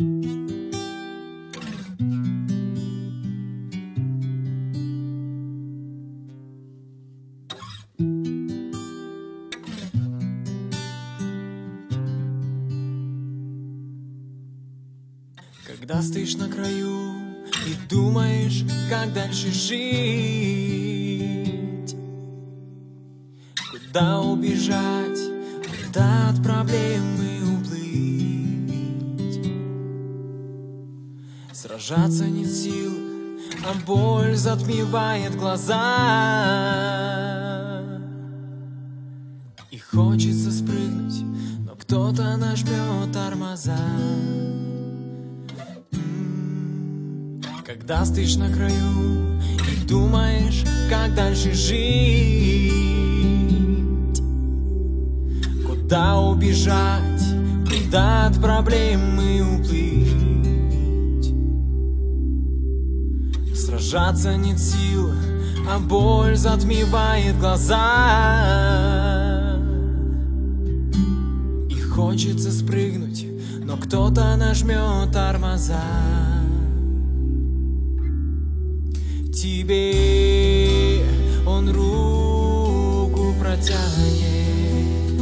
Когда стоишь на краю и думаешь, как дальше жить, куда убежать, куда от проблемы уплыть. Сражаться нет сил, а боль затмевает глаза. И хочется спрыгнуть, но кто-то нажмет тормоза. Когда стоишь на краю и думаешь, как дальше жить, куда убежать, куда от проблемы уплыть. Сражаться нет сил, а боль затмевает глаза. И хочется спрыгнуть, но кто-то нажмет тормоза. Тебе он руку протянет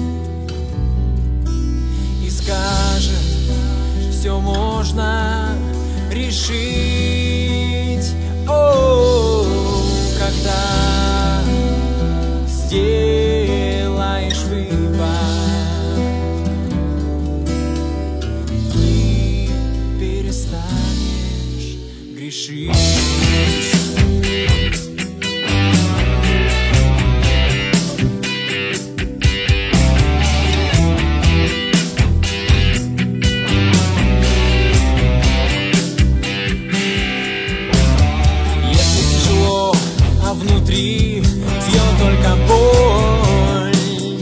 и скажет: все можно решить. О, когда сделаешь выбор, ты перестанешь грешить. Внутри бьет только боль.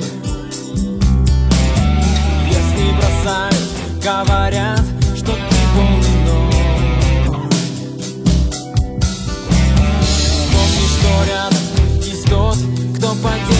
Если бросают, говорят, что ты полный ноль. Вспомни, что рядом есть тот, кто поддержит.